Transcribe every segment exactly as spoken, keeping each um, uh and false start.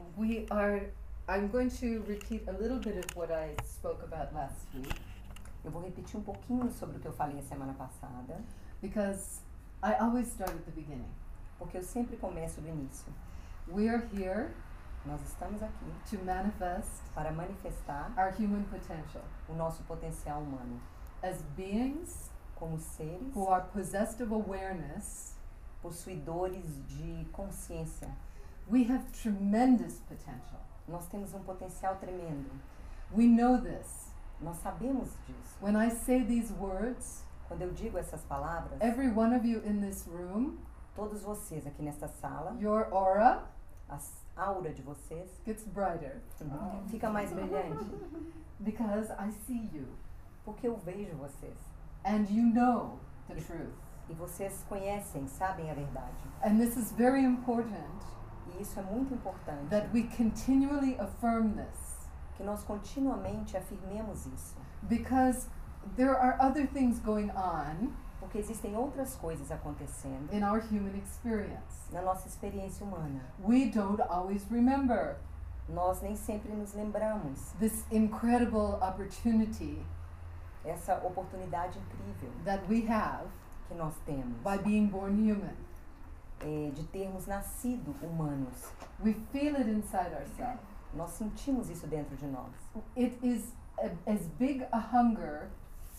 we are, I'm going to repeat a little bit of what I spoke about last week. Eu vou repetir um pouquinho sobre o que eu falei a semana passada. Because I always start at the beginning. Porque eu sempre começo do início. We are here Nós estamos aqui to manifest para manifestar our human potential o nosso potencial humano as beings como seres who are possessed of awareness. possuidores de consciência. We have tremendous potential. Nós temos um potencial tremendo. We know this. Nós sabemos disso. When I say these words, Quando eu digo essas palavras, every one of you in this room, todos vocês aqui nesta sala, your aura a aura de vocês gets brighter fica mais brilhante. because I see you Porque eu vejo vocês. and you know the truth. E vocês conhecem, sabem a verdade. And this is very important E isso é muito importante. that we continually affirm this Que nós continuamente afirmemos isso. because there are other things going on Porque existem outras coisas acontecendo in our human experience. na nossa experiência humana. We don't always remember Nós nem sempre nos lembramos this incredible opportunity essa oportunidade incrível that we have que nós temos by being born human. é, de termos nascido humanos. We feel it inside ourselves. Nós sentimos isso dentro de nós. It is a, as big a hunger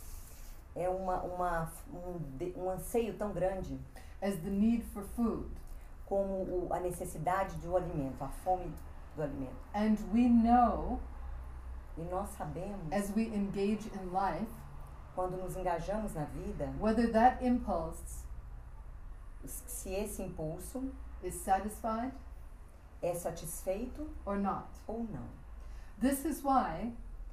É uma, uma, um, de, um anseio tão grande as the need for food. como o, a necessidade do alimento, a fome do alimento. And we know E nós sabemos, as we engage in life, quando nos engajamos na vida, whether that impulse se esse impulso is satisfied é satisfeito or not. ou não. This is why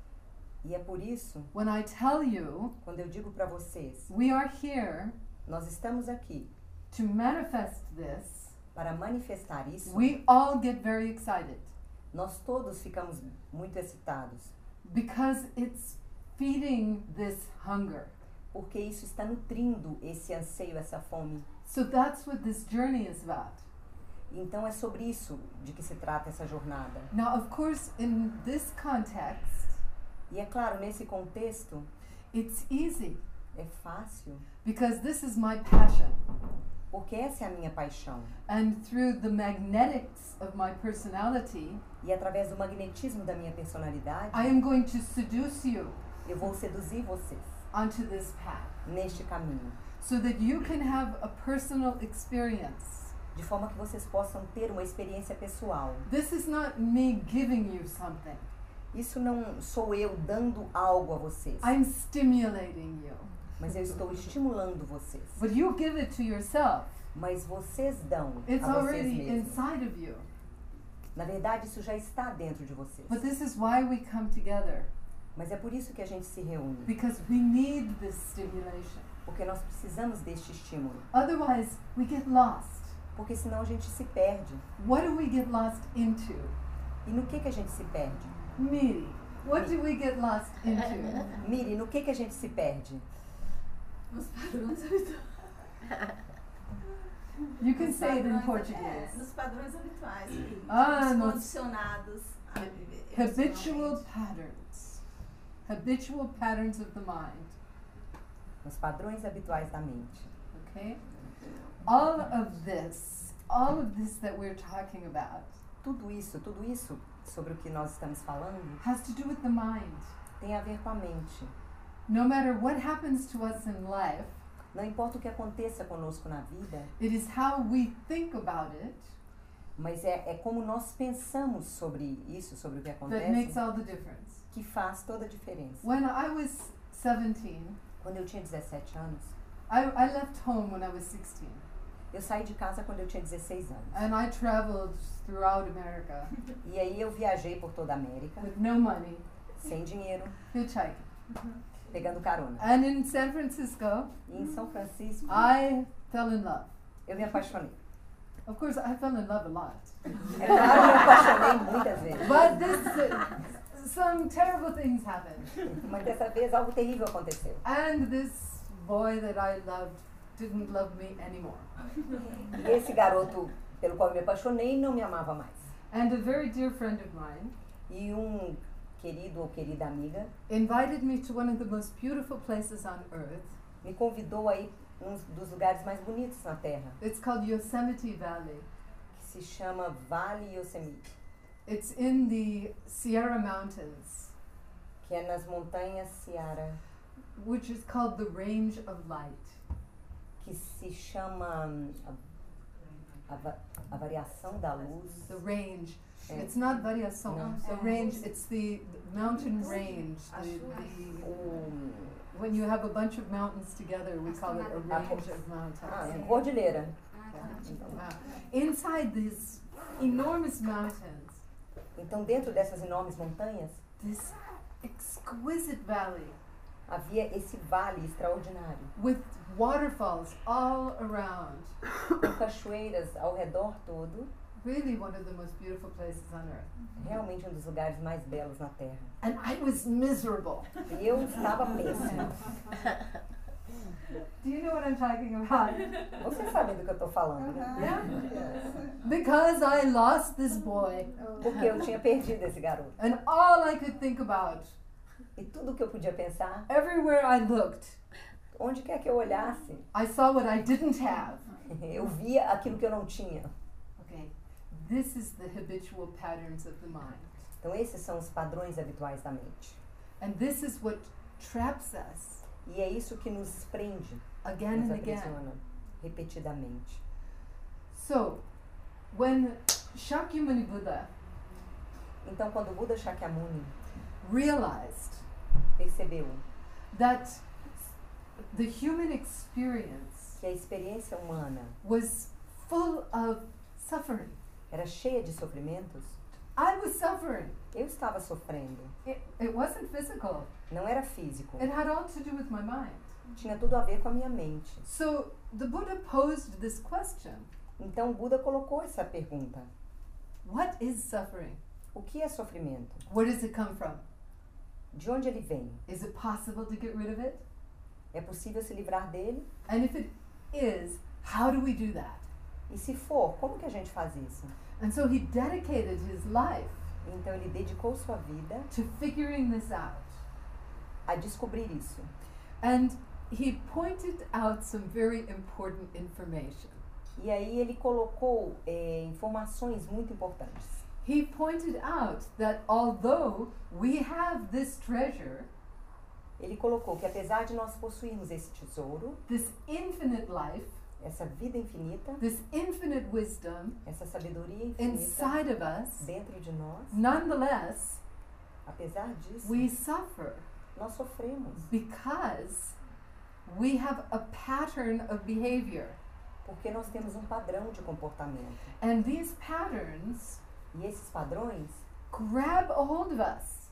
E é por isso, when I tell you quando eu digo para vocês, we are here nós estamos aqui to manifest this, para manifestar isso, we all get very excited nós todos ficamos muito excitados, because it's feeding this hunger. porque isso está nutrindo esse anseio, essa fome. So that's what this journey is about. Então é sobre isso de que se trata essa jornada. Now, of course, in this context, E é claro, nesse contexto, it's easy é fácil, because this is my passion. porque essa é a minha paixão. And through the magnetics of my personality, E através do magnetismo da minha personalidade, I am going to seduce you eu vou seduzir vocês onto this path neste caminho, so that you can have a personal experience. de forma que vocês possam ter uma experiência pessoal. This is not me giving you something. Isso não sou eu dando algo a vocês, I'm stimulating you. mas eu estou estimulando vocês. But you give it to yourself. Mas vocês dão It's a vocês already mesmos. inside of you. Na verdade, isso já está dentro de vocês. But this is why we come together, Mas é por isso que a gente se reúne, because we need this stimulation. porque nós precisamos deste estímulo. Otherwise, we get lost. Porque senão a gente se perde. What do we get lost into? E no que que a gente se perde? Miri, what do we get lost into? Miri, no que que a gente se perde? Nos padrões habituais. You can Nos say it in padrões- Portuguese. É, nos padrões habituais. Que Ah, somos nos- condicionados a viver. Habitual emocionalmente. patterns. Habitual patterns of the mind. Nos padrões habituais da mente. Okay? All of this, all of this that we're talking about Tudo isso, tudo isso sobre o que nós estamos falando, has to do with the mind. tem a ver com a mente. No matter what happens to us in life, Não importa o que aconteça conosco na vida, it is how we think about it mas é, é como nós pensamos sobre isso, sobre o que that makes acontece, all the difference. que faz toda a diferença. When I was seventeen, Quando eu tinha dezessete anos, I, I left home when I was sixteen. eu saí de casa quando eu tinha dezesseis anos. And I traveled throughout America E aí eu viajei por toda a América, with no money, sem dinheiro, hitchhiking. pegando carona. And in San Francisco, E em São Francisco, I fell in love. eu me apaixonei. Of course, I fell in love a lot. É claro que eu me apaixonei muitas vezes. But this, uh, some terrible things happened. Mas dessa vez algo terrível aconteceu. And this boy that I loved didn't love me anymore. E esse garoto pelo qual eu me apaixonei não me amava mais. And a very dear friend of mine E um querido ou querida amiga invited me to one of the most beautiful places on earth. me convidou a ir um dos lugares mais bonitos na Terra, It's called Yosemite Valley. que se chama Vale Yosemite, It's in the Sierra Mountains, que é nas montanhas Sierra, which is called the Range of Light. que se chama hum, a, a, va- a variação da luz. The range. É. It's not variação. No. The range, it's the the mountain range. The, the, O, when you have a bunch of mountains together, we call it a Ah, range of ah, mountains. é cordilheira. Wow. Inside these enormous mountains, Então, dentro dessas enormes montanhas, this exquisite valley havia esse vale extraordinário, with waterfalls all around. com cachoeiras ao redor todo, Really one of the most beautiful places on earth. realmente um dos lugares mais belos na Terra. And I was miserable. E eu estava péssima. Do you know what I'm talking about? Você sabe do que eu estou falando, né? Yeah? Because I lost this boy. Porque eu tinha perdido esse garoto. And all I could think about, E tudo que eu podia pensar, everywhere I looked, onde quer que eu olhasse, I saw what I didn't have. eu via aquilo que eu não tinha. Okay, this is the habitual patterns of the mind. Então, esses são os padrões habituais da mente. And this is what traps us E é isso que nos prende, again nos and again. aprisiona, repetidamente. So, when Shakyamuni Buddha Então, quando o Buda Shakyamuni realized percebeu that the human experience que a experiência humana was full of suffering, era cheia de sofrimentos, I was suffering. eu estava sofrendo. It, it wasn't physical. Não era físico, It had all to do with my mind. tinha tudo a ver com a minha mente. So the Buddha posed this question: Então, o Buda colocou essa pergunta: what is suffering? o que é sofrimento? Where does it come from? De onde ele vem? Is it possible to get rid of it? É possível se livrar dele? And if it is, how do we do that? E se for, como que a gente faz isso? And so he dedicated his life Então, ele dedicou sua vida to figuring this out. a descobrir isso. And he pointed out some very important information. E aí ele colocou eh, informações muito importantes. He pointed out that although we have this treasure, Ele colocou que apesar de nós possuirmos esse tesouro, this infinite life, essa vida infinita, this infinite wisdom essa sabedoria infinita inside of us, dentro de nós, nonetheless, apesar disso, we suffer nós sofremos. because we have a pattern of behavior. Porque nós temos um padrão de comportamento. And these patterns E esses padrões, grab a hold of us.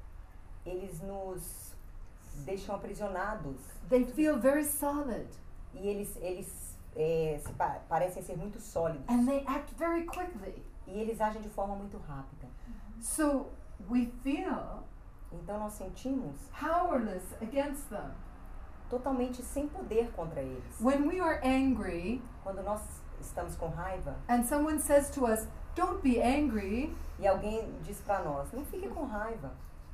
eles nos deixam aprisionados. They feel very solid E eles, eles eh, se pa- parecem ser muito sólidos. and they act very quickly. E eles agem de forma muito rápida. So we feel Então nós sentimos powerless against them. totalmente sem poder contra eles. When we are angry Quando nós estamos com raiva and someone says to us, "Don't be angry," e alguém diz pra nós, não fique com raiva.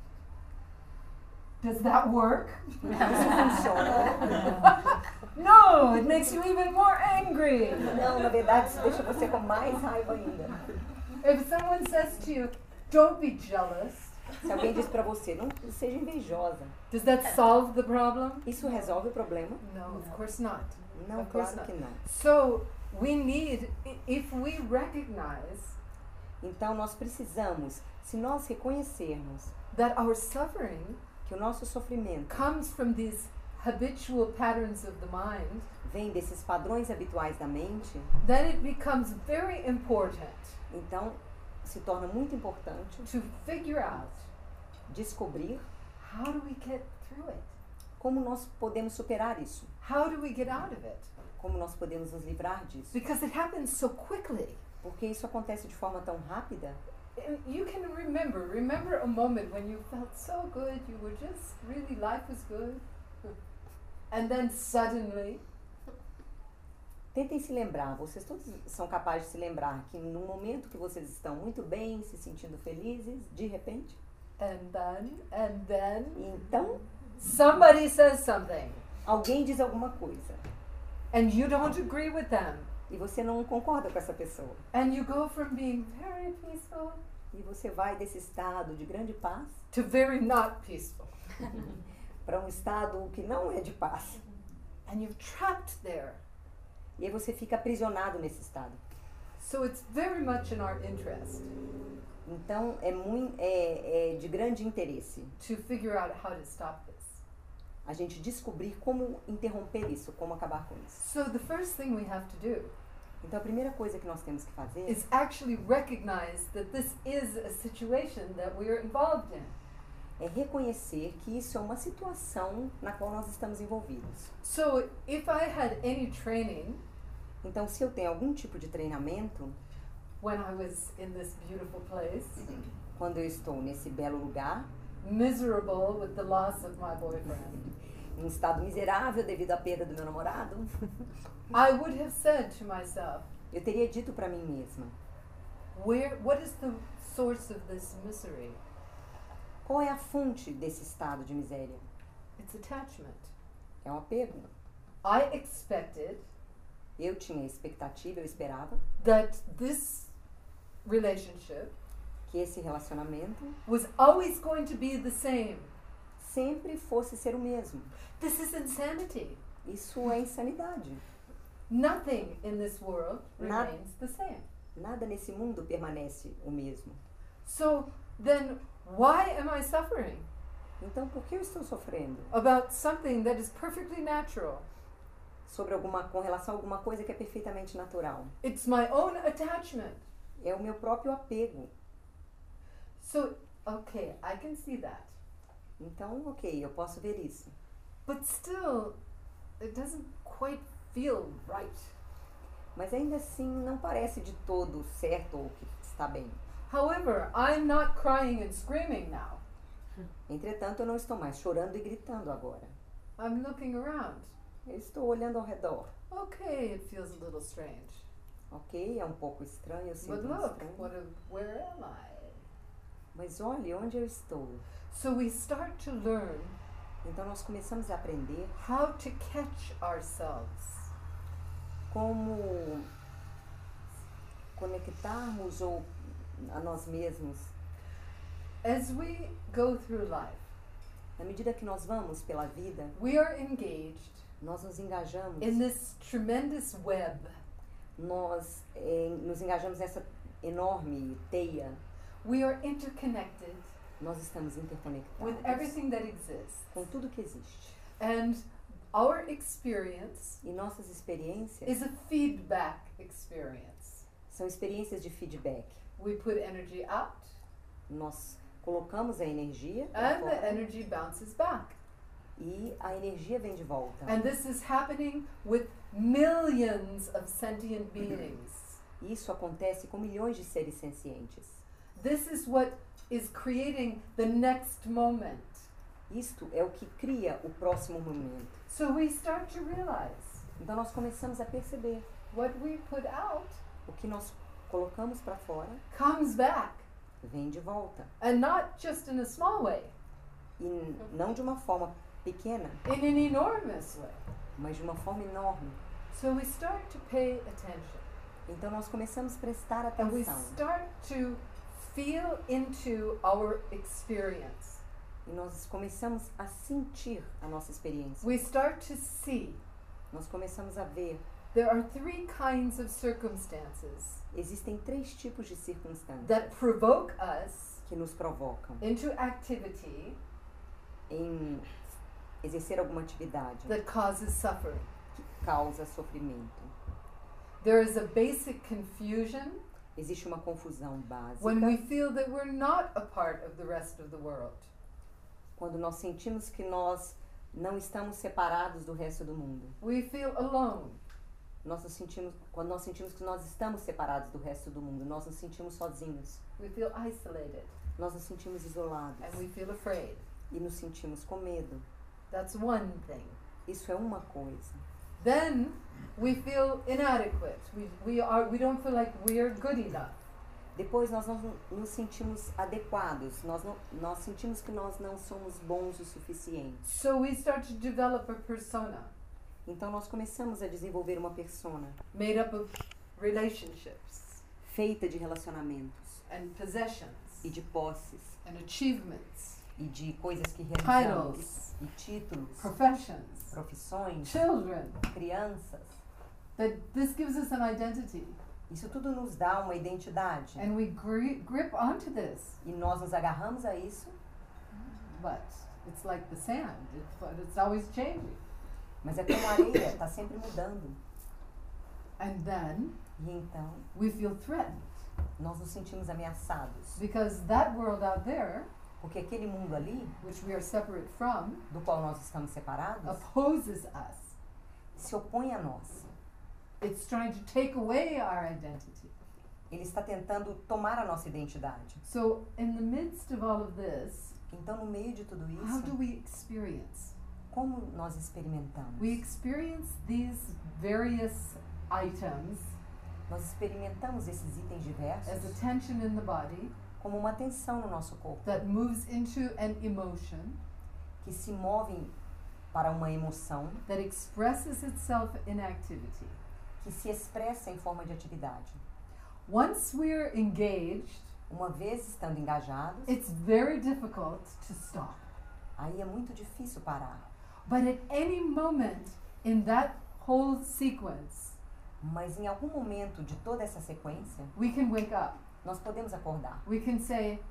does that work? Isso funciona. No, it makes you even more angry. Não, na verdade, isso deixa você com mais raiva ainda. If someone says to you, "Don't be jealous," Se alguém diz pra você, não seja invejosa, does that solve the problem? isso resolve o problema? No, of course not. Não, Of course claro que não. So we need, i- if we recognize Então nós precisamos, se nós reconhecermos that our suffering que o nosso sofrimento comes from these habitual patterns of the mind, vem desses padrões habituais da mente, then it becomes very important então se torna muito importante to figure out descobrir how do we get through it? como nós podemos superar isso, How do we get out of it? como nós podemos nos livrar disso. Because it happens so quickly. Porque isso acontece de forma tão rápida. And you can remember, remember a moment when you felt so good, you were just really, life was good. And then suddenly, Tentem se lembrar, vocês todos são capazes de se lembrar que no momento que vocês estão muito bem, se sentindo felizes, de repente, And then, and then, e então somebody says something, alguém diz alguma coisa and you don't agree with them. e você não concorda com essa pessoa. And you go from being very peaceful E você vai desse estado de grande paz to very not peaceful. para um estado que não é de paz. And you're trapped there. E aí você fica aprisionado nesse estado. So it's very much in our interest Então é, muito, é, é de grande interesse to figure out how to stop this. a gente descobrir como interromper isso, como acabar com isso. So the first thing we have to do Então a primeira coisa que nós temos que fazer is actually recognize that this is a situation that we are involved in. é reconhecer que isso é uma situação na qual nós estamos envolvidos. So if I had any training Então, se eu tenho algum tipo de treinamento, when I was in this beautiful place, quando eu estou nesse belo lugar, miserable with the loss of my boyfriend, em um estado miserável devido à perda do meu namorado, I would have said to myself, eu teria dito para mim mesma, where, what is the source of this misery? qual é a fonte desse estado de miséria? It's attachment. É um apego. I expected Eu tinha expectativa, eu esperava that this relationship que esse relacionamento was always going to be the same. sempre fosse ser o mesmo. This is insanity. Isso é insanidade. Nothing in this world Nada. remains the same. Nada nesse mundo permanece o mesmo. So then why am I suffering Então, por que eu estou sofrendo? about something that is perfectly natural? Sobre alguma, com relação a alguma coisa que é perfeitamente natural. It's my own attachment. É o meu próprio apego. So, okay, I can see that. Então, ok, eu posso ver isso. But still, it doesn't quite feel right. Mas ainda assim, não parece de todo certo ou que está bem. However, I'm not crying and screaming now. Entretanto, eu não estou mais chorando e gritando agora. I'm looking around. Eu estou olhando ao redor. Okay, it feels a little strange. Ok, é um pouco estranho, eu But sinto look, estranho. what a, where am I? Mas olhe onde eu estou. So we start to learn Então nós começamos a aprender how to catch ourselves. como conectarmos ou a nós mesmos. As we go through life, Na medida que nós vamos pela vida, we are engaged nós nos engajamos, in this tremendous web nós eh, nos engajamos nessa enorme teia. we are interconnected Nós estamos with interconectados everything that exists. com tudo que existe. And our experience E nossas experiências is a feedback experience. são experiências de feedback. We put energy out Nós colocamos a energia pra and the fora energy bounces back. e a energia vem de volta. And this is happening with millions of sentient beings. Isso acontece com milhões de seres sencientes. This is what is creating the next moment. Isto é o que cria o próximo momento. So we start to realize Então nós começamos a perceber what we put out o que nós colocamos para fora comes back. vem de volta. And not just in a small way, E n- não de uma forma pequena, in an enormous way. mas de uma forma enorme. So we start to pay attention. Então nós começamos a prestar And we atenção. start to feel into our experience. E nós começamos a sentir a nossa experiência. We start to see Nós começamos a ver. there are three kinds of circumstances Existem três tipos de circunstâncias that provoke us que nos provocam into activity em exercer alguma atividade that causes suffering. que causa sofrimento. There is a basic confusion Existe uma confusão básica when we feel that we're not a part of the rest of the world. quando nós sentimos que nós não estamos separados do resto do mundo. We feel alone. Nós nos sentimos, quando nós sentimos que nós estamos separados do resto do mundo, nós nos sentimos sozinhos. We feel isolated. Nós nos sentimos isolados And we feel afraid. e nos sentimos com medo. That's one thing. Isso é uma coisa. Then we feel inadequate. We, we, are, we don't feel like we're good enough. Depois nós não nos sentimos adequados, nós, não, nós sentimos que nós não somos bons o suficiente. So we start to develop a persona Então nós começamos a desenvolver uma persona made up of relationships feita de relacionamentos and possessions e de posses and achievements, e de coisas que realizamos titles, e títulos, professions, profissões, children. crianças. That this gives us an identity, Isso tudo nos dá uma identidade and we gri- grip onto this. e nós nos agarramos a isso, But it's like the sand; it, but it's always changing. mas é como a areia, está sempre mudando. And then E então we feel threatened nós nos sentimos ameaçados, because that world out there, porque aquele mundo ali, which we are separate from, do qual nós estamos separados, opposes us. se opõe a nós. It's trying to take away our identity. Ele está tentando tomar a nossa identidade. So, in the midst of all of this, Então, no meio de tudo how do isso, we experience? como nós experimentamos? We experience these various items Nós experimentamos esses itens as a diversos tension in the body como uma tensão no nosso corpo, that moves into an emotion que se movem para uma emoção that expresses itself in activity. que se expressa em forma de atividade. Once we're engaged, Uma vez estando engajados, it's very difficult to stop. aí é muito difícil parar. But at any moment in that whole sequence, Mas em algum momento de toda essa sequência, we can wake up. nós podemos acordar. We can say,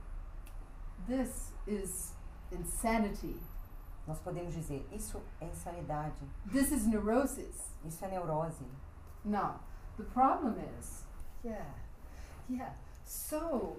this is insanity. Nós podemos dizer, isso é insanidade, This is neurosis. isso é neurose. Now, the problem is, yeah, yeah. So,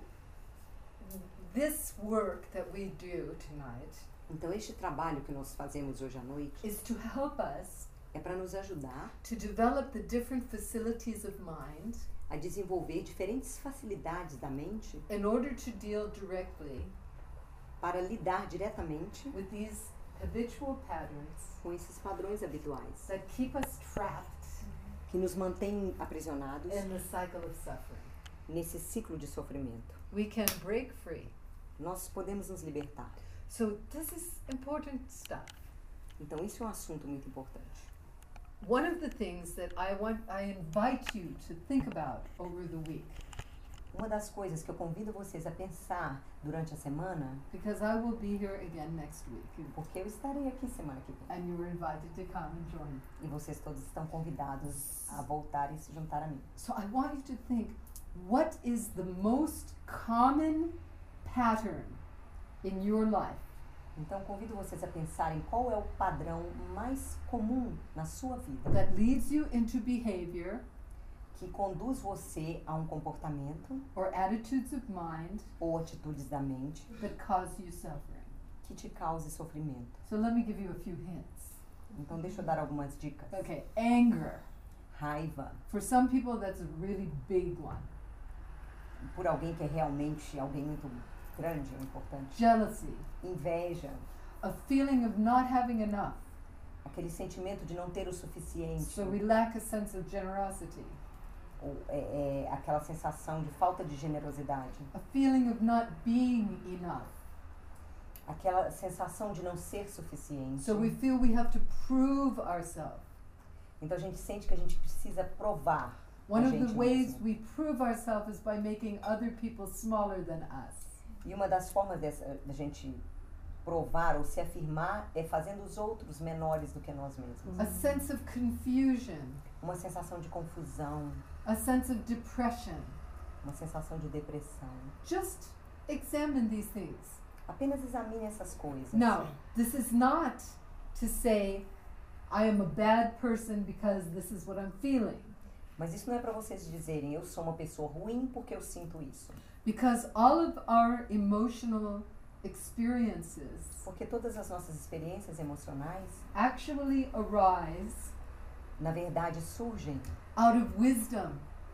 this work that we do tonight Então este trabalho que nós fazemos hoje à noite is to help us é para nos ajudar to develop the different facilities of mind a desenvolver diferentes facilidades da mente in order to deal directly para lidar diretamente with these habitual patterns com esses padrões habituais that keep us trapped que nos mantêm aprisionados in the cycle of suffering. nesse ciclo de sofrimento. We can break free. Nós podemos nos libertar. So this is important stuff. Então isso é um assunto muito importante. One of the things that I want, I invite you to think about over the week, Uma das coisas que eu convido vocês a pensar durante a semana, because I will be here again next week, porque eu estarei aqui semana que vem and you were invited to come and join. e vocês todos estão convidados a voltar e se juntar a mim. So I want you to think, what is the most common pattern in your life Então convido vocês a pensarem qual é o padrão mais comum na sua vida that leads you into behavior que conduz você a um comportamento or attitudes of mind ou atitudes da mente that cause you suffering? que te cause sofrimento. So let me give you a few hints. Então deixa eu dar algumas dicas. Okay, anger. Raiva For some people, that's a really big one. por alguém que é realmente alguém muito grande ou importante. Jealousy. Inveja, A feeling of not having enough. aquele sentimento de não ter o suficiente. So we lack a sense of generosity. Ou é, é aquela sensação de falta de generosidade. A feeling of not being enough. Aquela sensação de não ser suficiente. So we feel we have to prove ourselves. Então a gente sente que a gente precisa provar One a of gente the ways mesmo. we prove ourselves is by making other people smaller than us. E uma das formas dessa, da gente provar ou se afirmar é fazendo os outros menores do que nós mesmos. A sense of confusion. Uma sensação de confusão, A sense of depression. uma sensação de depressão. Just examine these things. Apenas examine essas coisas. Now, this is not to say I am a bad person because this is what I'm feeling. Mas isso não é para vocês dizerem eu sou uma pessoa ruim porque eu sinto isso. Because all of our emotional experiences Porque todas as nossas experiências emocionais, actually arise na verdade, surgem out of wisdom,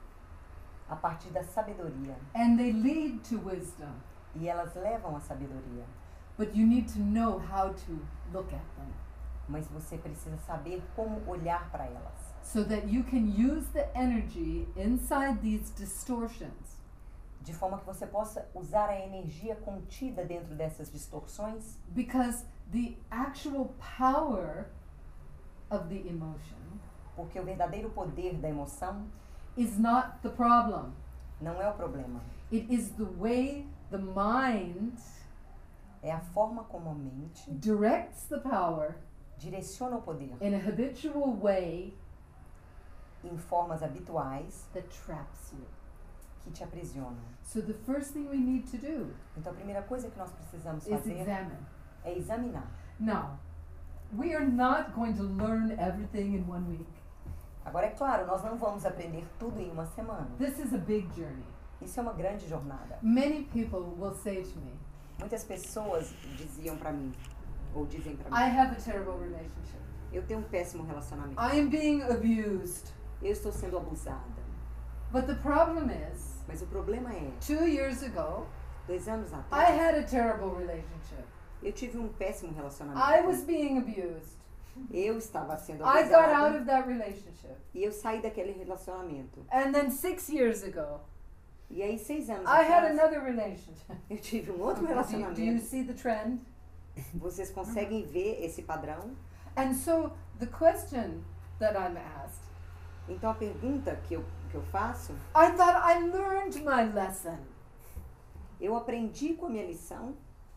a partir da sabedoria. and they lead to wisdom. E elas levam à sabedoria. But you need to know how to look at them. mas você precisa saber como olhar para elas, so that you can use the energy inside these distortions de forma que você possa usar a energia contida dentro dessas distorções, because the actual power of the emotion porque o verdadeiro poder da emoção is not the problem. não é o problema, It is the way the mind é a forma como a mente directs the power direciona o poder in a habitual way em formas habituais that traps you. que te aprisionam. So the first thing we need to do Então a primeira coisa que nós precisamos is fazer examine. é examinar. Now, we are not going to learn everything in one week. Agora, é claro, nós não vamos aprender tudo em uma semana. This is a big journey. Isso é uma grande jornada. Many people will say to me, Muitas pessoas diziam pra mim, ou dizem pra I mim, have a terrible relationship. eu tenho um péssimo relacionamento. I am being abused. Eu estou sendo abusada. But the problem is, Mas o problema é, two years ago, dois anos I atrás, had a terrible relationship. eu tive um péssimo I relacionamento. was being abused. Eu estava sendo I got out abusada of that relationship. e eu saí daquele relacionamento. And then six years ago, E aí, seis anos I had atrás, another relationship. eu tive um outro Do, do you relacionamento. see the trend? Vocês conseguem ver esse padrão? And so the question that I'm asked, Então a pergunta que eu, que eu faço, I thought I learned my lesson. eu aprendi com a minha lição,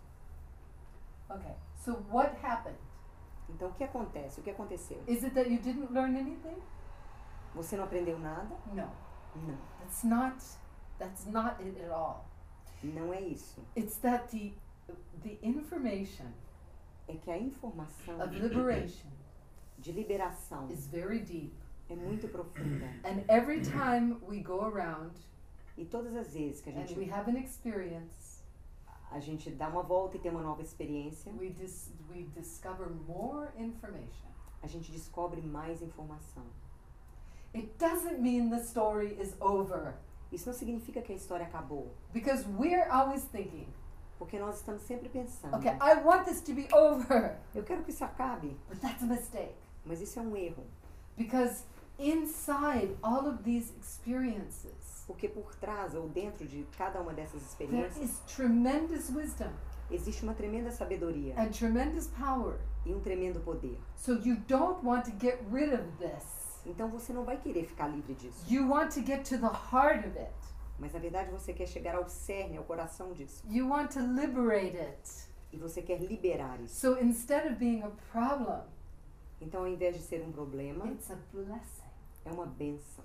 Okay, so what happened? então o que acontece? O que aconteceu? Is it that you didn't learn anything? Você não aprendeu nada? No, Não, that's not, that's not it at all. não é isso. It's that the, the information É que a informação of liberation de liberação is very deep. é muito profunda. And every time we go around E todas as vezes que a and we gente, have an experience, a gente dá uma volta e tem uma nova experiência, we dis- we discover more information. a gente descobre mais informação. It doesn't mean the story is over, Isso não significa que a história acabou, because we're always thinking, porque nós estamos sempre pensando, okay, I want this to be over, eu quero que isso acabe, but that's a mistake, mas isso é um erro, because inside all of these experiences, porque por trás ou dentro de cada uma dessas there experiências is tremendous wisdom existe uma tremenda sabedoria and tremendous power. e um tremendo poder. So you don't want to get rid of this. Então você não vai querer ficar livre disso, You want to get to the heart of it. mas na verdade você quer chegar ao cerne, ao coração disso, You want to liberate it. e você quer liberar isso. So instead of being a problem, Então, ao invés de ser um problema, it's a blessing. é uma bênção.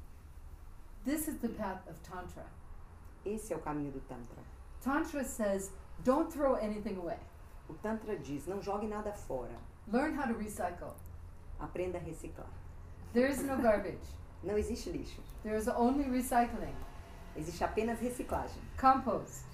This is the path of Tantra. Esse é o caminho do Tantra. Tantra says, don't throw anything away. O Tantra diz, não jogue nada fora, Learn how to recycle. aprenda a reciclar. There is no garbage. Não existe lixo, There is only recycling. existe apenas reciclagem. Compost.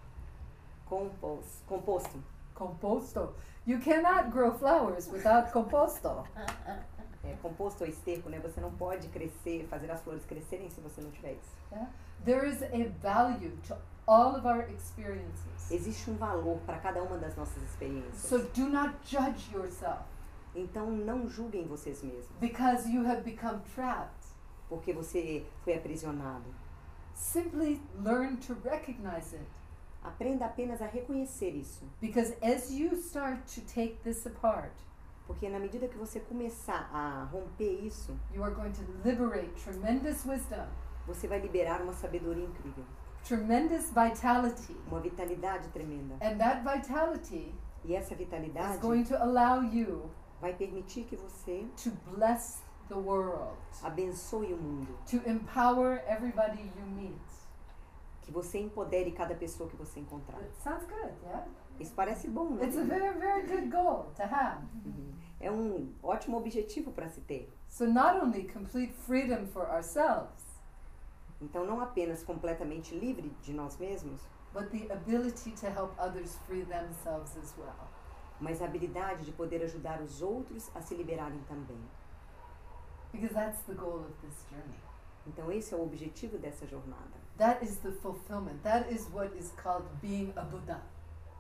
Compos, composto. Composto. You cannot grow flowers without composto. É, composto ou esterco, né? Você não pode crescer, fazer as flores crescerem se você não tiver isso. Yeah? There is a value to all of our experiences. Existe um valor para cada uma das nossas experiências. So do not judge yourself Então, não julguem vocês mesmos, because you have become trapped. porque você foi aprisionado. Simply learn to recognize it. Aprenda apenas a reconhecer isso. Because as you start to take this apart, Porque na medida que você começar a romper isso, you are going to liberate tremendous wisdom, você vai liberar uma sabedoria incrível, tremendous vitality. uma vitalidade tremenda. And that vitality E essa is vitalidade going to allow you vai permitir que você to bless the world, abençoe o mundo, to empower everybody you meet. que você empodere cada pessoa que você encontrar. It sounds good, yeah? Isso parece bom, né? It's a very, very good goal to have. Uhum. É um ótimo objetivo para se ter. So not only complete freedom for ourselves, Então, não apenas completamente livre de nós mesmos, but the ability to help others free themselves as well. mas a habilidade de poder ajudar os outros a se liberarem também. Because that's the goal of this journey. Então, esse é o objetivo dessa jornada. That is the fulfillment. That is what is called being a Buddha.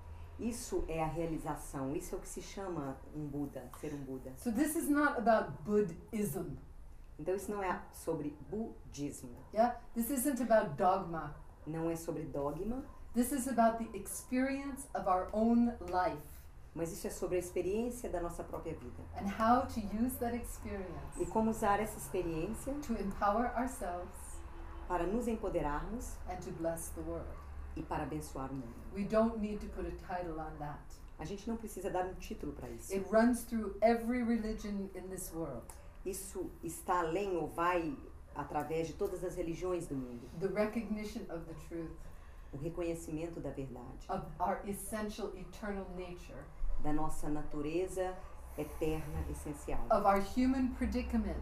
Isso é a realização, isso é o que se chama um Buda, ser um Buda. So this is not about Buddhism. Então isso não é sobre budismo, Yeah? This isn't about dogma. não é sobre dogma, This is about the experience of our own life mas isso é sobre a experiência da nossa própria vida. and how to use that experience E como usar essa experiência to empower ourselves para nos empoderarmos and to bless the world. e para abençoar o mundo. We don't need to put a title on that. A gente não precisa dar um título para isso. It runs through every religion in this world. Isso está além ou vai através de todas as religiões do mundo. The recognition of the truth, O reconhecimento da verdade, of our essential eternal nature, da nossa natureza eterna, essencial, of our human predicament,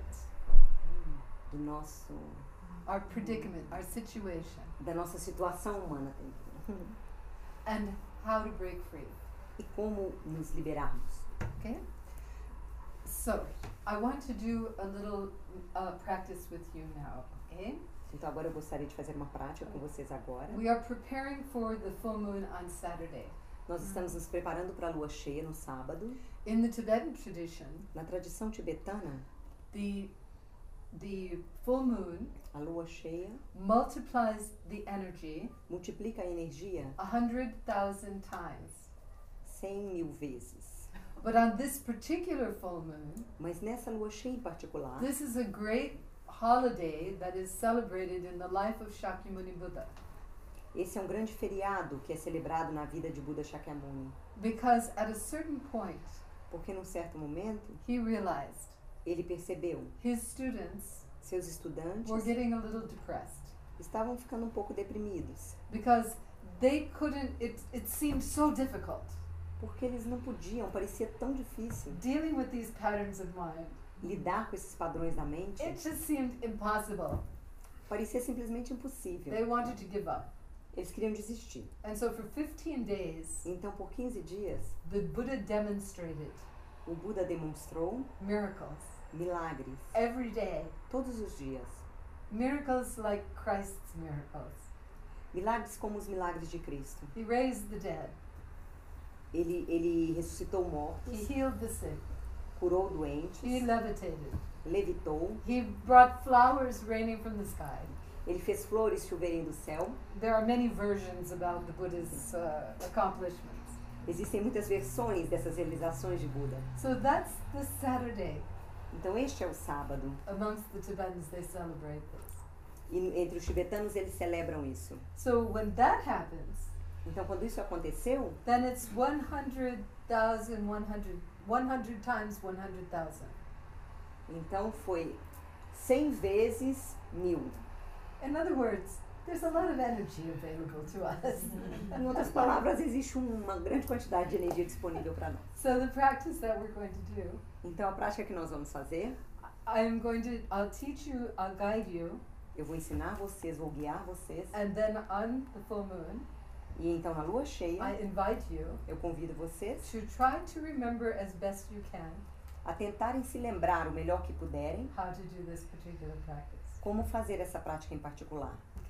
do nosso, our predicament, our situation, da nossa situação humana também. and how to break free. E como nos liberarmos. Okay? So, I want to do a little uh, practice with you now, okay? Então agora eu gostaria de fazer uma prática com vocês agora. We are preparing for the full moon on Saturday. Nós estamos nos preparando para a lua cheia no sábado. In the Tibetan tradition, Na tradição tibetana, the the full moon a lua cheia multiplies the energy multiplica a energia a hundred thousand times. cem mil vezes. But on this particular full moon, Mas nessa lua cheia em particular, this is a great holiday that is celebrated in the life of Shakyamuni Buddha. esse é um grande feriado que é celebrado na vida de Buda Shakyamuni. Because at a certain point, Porque num certo momento, he realized ele percebeu his students seus estudantes were getting a little depressed estavam ficando um pouco deprimidos. because they couldn't, it, it seemed so difficult Porque eles não podiam, parecia tão difícil dealing with these patterns of mind. lidar com esses padrões da mente. It just seemed impossible. Parecia simplesmente impossível. They wanted to give up. Eles queriam desistir. And so for fifteen days, Então, por quinze dias, the Buddha demonstrated o Buda demonstrou miracles milagres every day. todos os dias. Miracles like Christ's miracles. Milagres como os milagres de Cristo. He raised the dead. Ele, ele ressuscitou He mortos, healed the sick. curou doentes, He levitated. levitou, He brought flowers raining from the sky. ele fez flores choverem do céu. There are many versions about the Buddha's uh, accomplishments. Existem muitas versões dessas realizações de Buda. So that's the Saturday. Então este é o sábado. Amongst the Tibetans, they celebrate this. E entre os tibetanos eles celebram isso. So when that happens, Então quando isso aconteceu, then it's one hundred thousand, one hundred, one hundred times one hundred thousand. então foi cem vezes mil. In other words, there's a lot of energy available to us. Em outras palavras, existe uma grande quantidade de energia disponível para nós. So the practice that we're going to do, Então a prática que nós vamos fazer, I'm going to, I'll teach you, I'll guide you, eu vou ensinar vocês, vou guiar vocês. and then on the full moon, E então na lua cheia, I invite you eu convido vocês to try to remember as best you can a tentarem se lembrar o melhor que puderem how to do this particular practice. como fazer essa prática em particular.